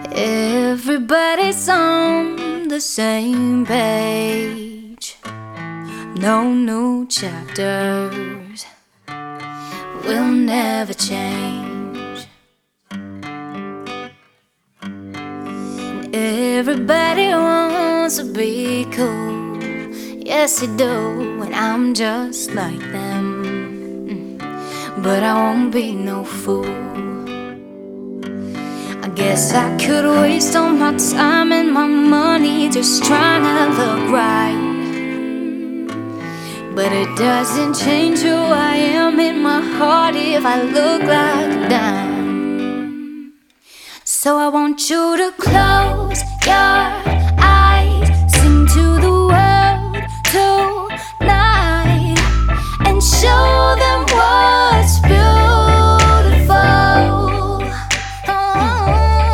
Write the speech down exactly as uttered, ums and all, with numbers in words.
Everybody's on the same page. No new chapters will never change. Everybody wants to be cool. Yes, they do, and I'm just like them. But I won't be no fool. I guess I could waste all my time and my money just trying to look right, but it doesn't change who I am in my heart if I look like a dime. So I want you to close your